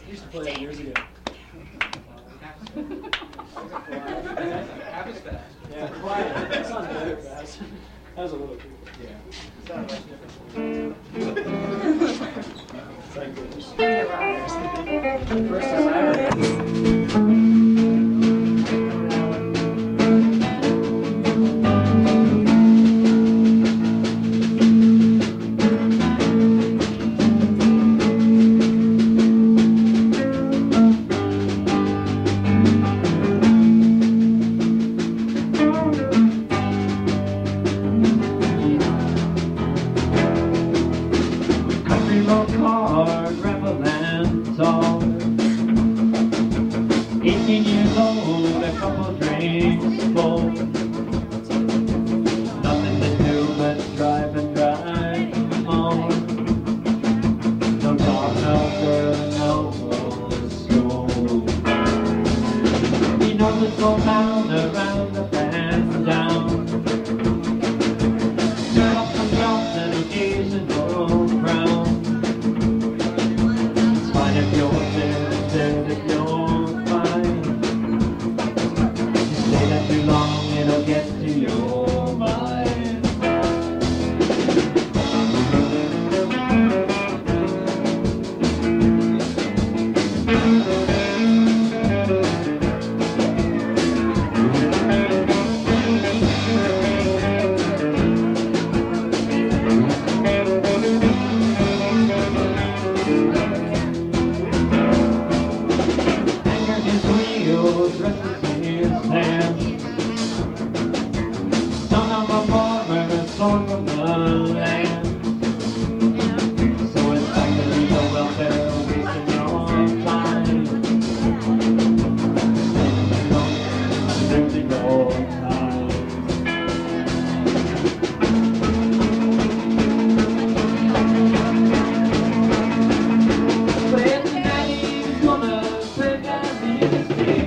used to play that years ago. Half as fast. Yeah, quiet. It's not very fast. That was a little cool. Yeah. It's not much different. Thank goodness. First time I ever heard it. Hard, rebel and tall. 18 years old, a couple drinks full. Nothing to do but drive and drive on. No job, no girl, no school. He knows it's all down around up and down. Turn up some jumps and occasional frown. If you're dead, if you're fine, you stay there too long, it'll get to your mind. Dresses in his hands. Son of a farmer, son from the land. So it's back to legal welfare, wasting your time. Losing your time. But tonight he's gonna play down the interstate.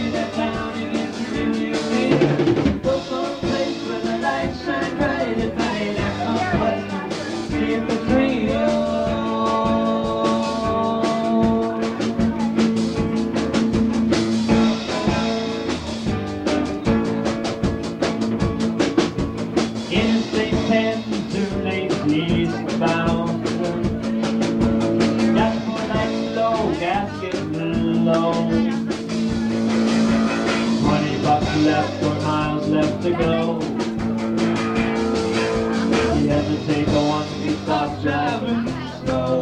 Interstate 10 to Lacey's bound. Gas for night slow, gas getting low. 20 bucks left, 4 miles left to go. He hesitates once he stops driving slow.